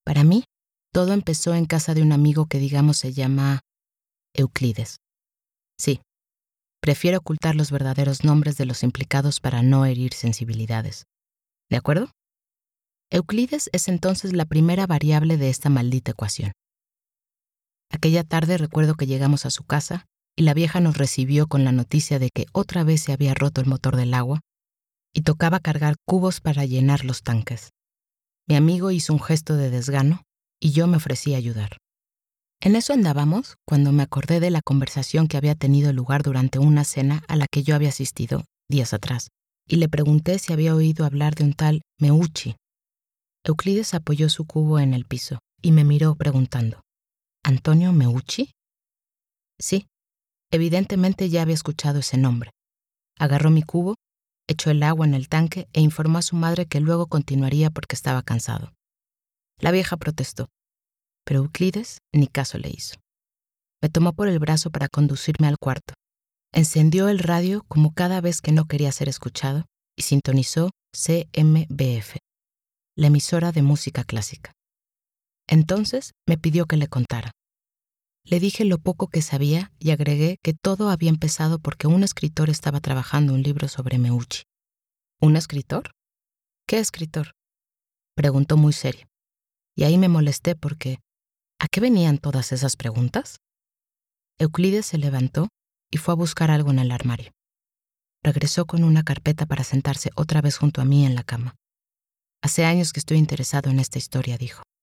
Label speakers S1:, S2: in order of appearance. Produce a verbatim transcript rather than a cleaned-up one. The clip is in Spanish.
S1: Para mí, todo empezó en casa de un amigo que digamos se llama Euclides. Sí, prefiero ocultar los verdaderos nombres de los implicados para no herir sensibilidades. ¿De acuerdo? Euclides es entonces la primera variable de esta maldita ecuación. Aquella tarde recuerdo que llegamos a su casa y la vieja nos recibió con la noticia de que otra vez se había roto el motor del agua y tocaba cargar cubos para llenar los tanques. Mi amigo hizo un gesto de desgano y yo me ofrecí a ayudar. En eso andábamos cuando me acordé de la conversación que había tenido lugar durante una cena a la que yo había asistido días atrás, y le pregunté si había oído hablar de un tal Meucci. Euclides apoyó su cubo en el piso y me miró preguntando, ¿Antonio Meucci? Sí, evidentemente ya había escuchado ese nombre. Agarró mi cubo, echó el agua en el tanque e informó a su madre que luego continuaría porque estaba cansado. La vieja protestó, pero Euclides ni caso le hizo. Me tomó por el brazo para conducirme al cuarto. Encendió el radio como cada vez que no quería ser escuchado y sintonizó C M B F, la emisora de música clásica. Entonces me pidió que le contara. Le dije lo poco que sabía y agregué que todo había empezado porque un escritor estaba trabajando un libro sobre Meucci. ¿Un escritor? ¿Qué escritor? Preguntó muy serio. Y ahí me molesté porque ¿a qué venían todas esas preguntas? Euclides se levantó y fue a buscar algo en el armario. Regresó con una carpeta para sentarse otra vez junto a mí en la cama. Hace años que estoy interesado en esta historia, dijo.